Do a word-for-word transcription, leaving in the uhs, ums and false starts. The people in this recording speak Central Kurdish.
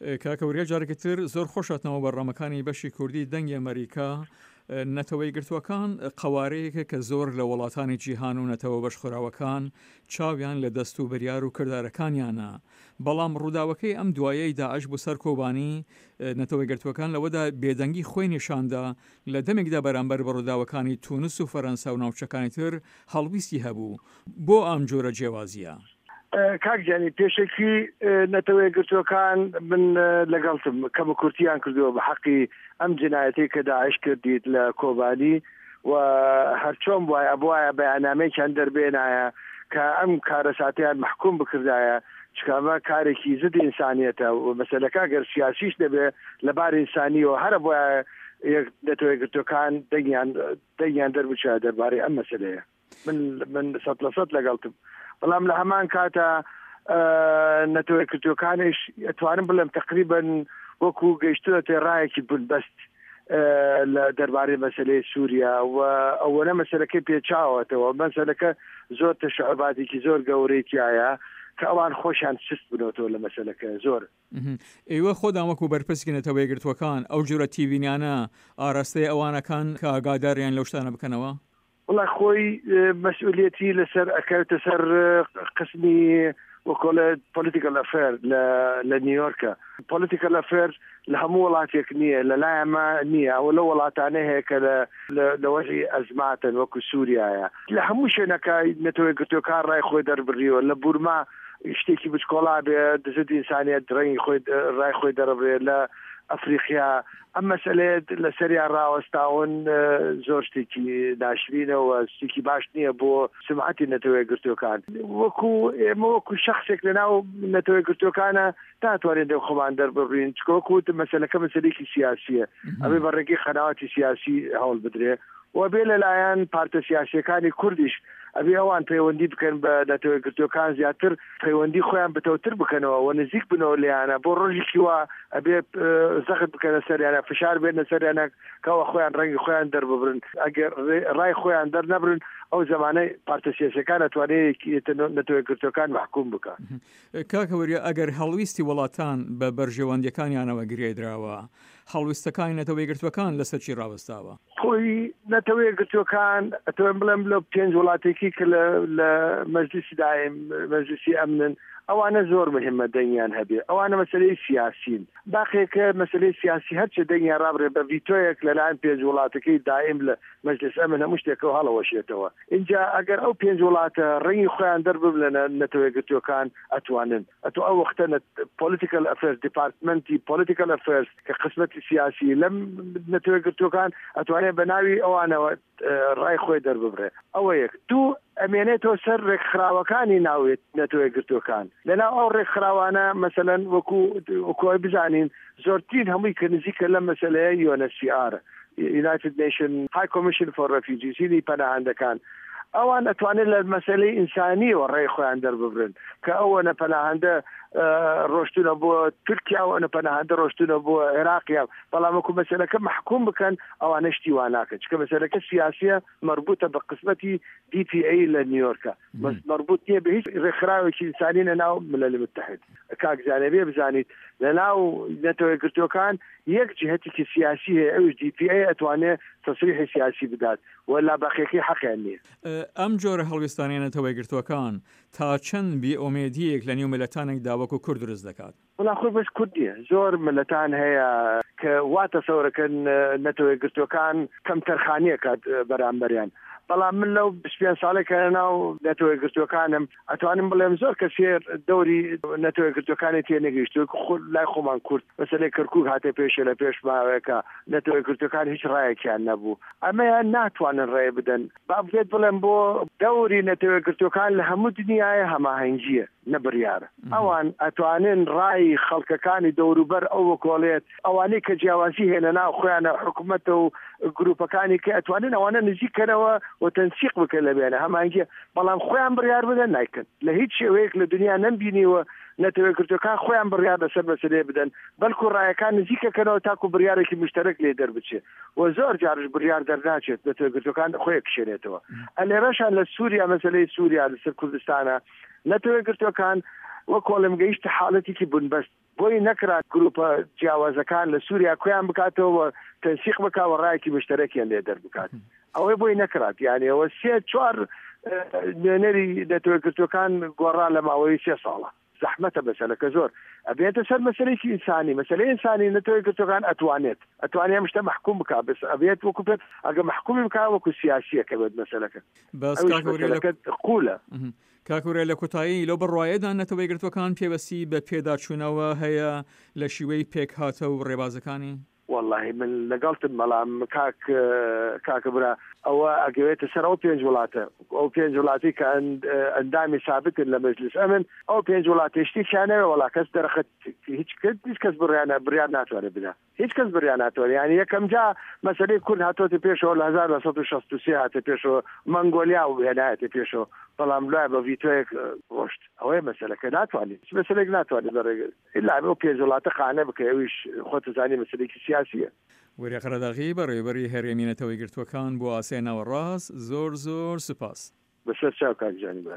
کاکەوریا جارێکی تر زۆر خۆشاتنەوە بەڕامەکانی بەشی کوردی دەنگی ئەمریکا نەتەوەی گرتووەکان قەوارەیەکە کە زۆر لە وڵاتانی جیهان و نەتەوە بەشخوراوەکان چاویان لە دەست و بەریار و کردارەکانیانە، بەڵام ڕووداوەکەی ئەم دوایەی داعش بوو سەر کۆبانی نەتەوەی گرتووەکان لەوەدا بێدەنگی خۆی نیشاندا لە دەمێکدا بەرامبەر بە ڕووداوەکانی تونس و فەرەنسا و ناوچەکانی تر هەڵویستی هەبوو. بۆ ئەم جۆرە جیاوازیە کاکجانی پێشێکی نەتەوەی گرتووەکان من لەگەڵتم کەمە کورتیان کردووە بە حەقی ئەم جنایەتی کە داعش کردیت لە کۆبانی و هەرچۆن وایە بواە بەیانامەیەکیان دەربێنایە کە ئەم کارە ساتیان محکوم بکردایە چکامە کارێکی زد ئینسانیەتە و مەسەلەکە گەر سیاسیش دەبێ لەبار ئینسانیەوە هەرە بواە نەتەوەی گرتووەکان دەنگیان دەربچە دەربارەی ئەم مەسەلەیە. من من سەد لە سەد لەگەڵتم، بەڵام لە هەمان کاتە نەتەوەی گرتووەکانیش ئەتوانم بڵێم تقریبن وەکو گەیشتووەتە ڕایەکی بنبەست لە دەربارەی مەسەلەی سووریا و ئەوەنە مەسەلەکەی پێچاوەتەوە. مەسەلەکە زۆر تەشعباتێکی زۆر گەورەیەکیایە کە ئەوان خۆشیان سست بنەوەتەوە لە مەسەلەکە زۆر. ئێوە خۆدان وەکو بەرپرسکی نەتەوەی گرتووەکان ئەو جۆرە تیڤینیانە ئاراستەی ئەوانەکان کە ئاگاداریان لەو شتانە بکەنەوە؟ وڵا خۆی مەسئولێتی لەسەر ئەکەوتە سەر قسمی وەکۆڵە پۆلیتیکەل ئەفێر لە نیویۆرکە. پۆلیتیکەل ئەفێر لە هەموو وڵاتێک نییە، لەلایەمە نییە، ئەوە لە وڵاتانە هەیە کە لە وەژی ئەزماتن وەکو سووریایە. لە هەموو شوێنەکە نەتەوەی گرتووەکان ڕای خۆی دەربڕیوە. لە بورما شتێکی بچکۆڵا بێ دزت ئینسانیەت ڕەنگی خۆی ڕای خۆی دەربڕێ. لە ئەفریقیا ئەم مەسەلەیە لە سەریان ڕاوەستاون زۆر شتێکی ناشرینەوە، شتێکی باش نییە بۆ سمعەتی نەتەوەی گرتووەکان. وەکو ئێمە وەکو شەخصێک لەناو نەتەوەی گرتووەکانە ناتوانین دەو خۆمان دەربڕین، چکە وەکو مەسەلەکە مەسەلەیەکی سیاسیە، ئەبێ بە ڕێگەی خەناوەتی سیاسی هەوڵ بدرێ و بێ لەلایەن پارتە سیاسیەکانی کوردیش ئەبێ ئەوان پەیوەندی بکەن بە نەتەوەی گرتووەکان زیاتر پەیوەندی خۆیان بەتەوتر بکەنەوە و نزیک بنەوە لێیانە بۆ ڕۆژێکی وا ئەبێ زەخت بکەنە سەریانە، فشار بێنە سەریانە کەەوە خۆیان ڕەنگی خۆیان دەرببرن. ئەگەر ڕای خۆیان دەرنەبرن ئەو زمانەی پارتە سیاسیەکان ئەتوانێت نەتەوەی گرتووەکان محکوم بکات. کاکەوەریا ئەگەر هەڵویستی وڵاتان بە بەرژێوەندیەکانیانەوە گرێدراوە، هەڵویستەکانی نەتەوەی گرتووەکان لەسەر چی ڕاوەستاوە؟ خۆی نەتەوەی گرتووەکان ئەتوانم بڵێم لە پێنج وڵاتێکی کە لە مەجلیسی دایم مەجلیسی ئەمنن ئەوانە زۆر مهمە دەنگیان هەبێ. ئەوانە مەسەلەی سیاسین، باقیەکە مەسەلەی سیاسی هەرچە دەنگیان ڕابڕێ بە ڤیتۆیەک لەلایەن پێنج وڵاتەکەی دایم لە مەجلیس ئەمن هەموو شتێکەوە هەڵەوەشێتەوە. اینجا ئەگەر ئەو پێنج وڵاتە ڕەنگی خۆیان دەرببلێنە نەتەوەی گرتووەکان ئەتوانن ئەتو ئەو وەختە پۆلیتیکەل ئەفێرس دیپارتمنتی پۆلیتیکەل ئەفێرس کە قسمەتی سیاسی لەم نەتەوەی گرتووەکان ئەتوانێت بە ناوی ئەوانەوە ڕای خۆی دەرببرێ. ئەوە یەک. دوو ئەمێنێتەوە سەر ڕێکخراوەکانی ناوێت نەتەوەی گرتووەکان. لەناو ئەو ڕێکخراوانە مەسەلەن وەکو وەکوی بزانین زۆرترین هەمووی کە نزیکە لە مەسەلەیە یو ئێن ئەچ سی ئار United Nations High Commission for Refugees هینی پەناهەندەکان ئەوان ئەتوانێت لە مەسەلەی ئینسانیەوە ڕێی خۆیان دەرببرن کە ئەوەنە پەناهەندە ڕۆشتونە بۆ تورکیا ئەوەنە پەناهەندە ڕۆشتونە بۆ عێراقیا، بەڵام وەکو مەسەلەکە محکوم بکەن ئەوانە شتی وا ناکەن، چکە مەسەلەکە سیاسیە مربوطە بە قسمەتی دی پی ئەی لە نیویۆرکە، مربوط نییە بە هیچ ڕێکخراوێکی ئینسانی لەناو ملەلی متحد. کاکزانێ بێ بزانیت لەناو نەتەوەی گرتووەکان یەک جهەتێکی سیاسی هەیە، ئەوش دی پی ئەی ئەتوانێت تەسریحی سیاسی بدات ولا باقیەکەی حەقیان نییە. ئەم جۆرە هەڵویستانەی نەتەوەی گرتووەکان تا چەند بێئومێدیەک لە نێو ملەتانێکدا وەکو کورد دروست دەکات؟ وڵا خۆی بەس کورد نییە، زۆر ملەتان هەیە کە وا تەسەورەکەن نەتەوەی گرتووەکان کەم تەرخانیە کات بەرامبەریان، بەڵام من لەو پێنج ساڵێکە ناو نەتەوەی گرتووەکانم ئەتوانم بڵێم زۆر کەسێر دەوری نەتەوەی گرتووەکانی تێ نەگەیشتووە لای خۆمان کورد مەسەلەی کەرکووک هاتێ پێشە لە پێش ماوەیەکە نەتەوەی گرتووەکان هیچ ڕایەکیان نەبوو، ئەمەیان ناتوانن ڕێ بدەن. با بێت بڵێم بۆ دەوری نەتەوەی گرتووەکان لە هەموو دنیاە هەماهەنگیە نەبڕیارە، ئەوان ئەتوانن ڕای خەڵکەکانی دەوروبەر ئەو وەکۆڵێت ئەوانەی کە جیاوازی هێنە ناو خۆیانە حکوومەتە و گروپەکانی کە ئەتوانن ئەوانە نزیکەنەوە و تەنسیق بکەن لەبێنە هەمانگیە، بەڵام خۆیان بڕیار بدەن نایکەن. لە هیچ شێوەیەک لە دنیا نەمبینیوە نەتەوەی گرتووەکان خۆیان بڕیار لەسەر مەسەلەیە بدەن، بەڵکو ڕایەکان نزیکەکەنەوە تاکو بڕیارێکی مشتەرەک لێ دەربچێت و زۆر جارش بڕیار دەرناچێت نەتەوەی گرتووەکان خۆی کشێنێتەوە. ئەلێرەشان لە سووریا مەسەلەی سووریا لەسەر کوردستانە نەتەوەی گرتووەکان وەکۆڵم گەیشتە حاڵەتێکی بنبەست بۆی نەکرات گروپە جیاوازەکان لە سووریا کویان بکاتەوە تەنسیق بکاوە ڕایەکی مشتەرەکیان لێ دەربکات ئەوەی بۆی نەکرات یعنی ئەوە سێ چوار نوێنەری نەتەوەیەکگرتووەکان گۆڕا لە ماوەی سێ ساڵە زەحمەتە مەسەلەکە زۆر ئەبێتە سەر مەسەلەیەکی ئینسانی مەسەلەی ئینسانی نەتەوەیەکگرتووەکان ئەتوانێت ئەتوانێت شتە محکوم بکات بس ئەبێت وەکو پێت ئەگە محکومی بکات وەکو سیاسیەکە بێت مەسەلەکە بەس قولە کاکورێ لە کوتایی لەو بڕواایەدا نەتەوەیەکگرتوەکان پێوەستی بە پێداچوونەوە هەیە لە شیوەی پێک هاتە و ڕێبازەکانی والله من لەگەڵتم بەڵام کاک کاکە برا ئەوە ئەگەوێتە سەر ئەو پێنج وڵاتە ئەو پێنج وڵاتی کە ئەندامی سابتن لە مەجلیس ئەمن ئەو پێنج وڵاتیشتی کیانەوە وڵا کەس دەرەخت هیچ کرد هیچ کەس بڕیانە بریان ناتوانێت بدا هیچ کەس بریان ناتوانێت یعنی یەکەم جا مەسەلەی کورد هاتۆتە پێشەوە لە هەزار و سەد و شەست و سێ هاتە پێشەوە مەنگۆلیا و هێنایەتە پێشەوە بەڵام لای بە ڤیتۆیەک ڕۆشت ئەوەیە مەسەلەکە ناتوانێت هیچ مەسەلێک ناتوانێت بەڕێگر ئیلا ئەو پێنج وڵاتە خانە بکە ئەویش خۆت زانی مەسەلێکی سیاسیە وەرە قەرەداغی بەڕێوەبەری هەرێمی نەتەوەیەکگرتوەکان بۆ ئاسای ناوەڕاست زۆر زۆر سوپاس بەسەر چاو کاک جانی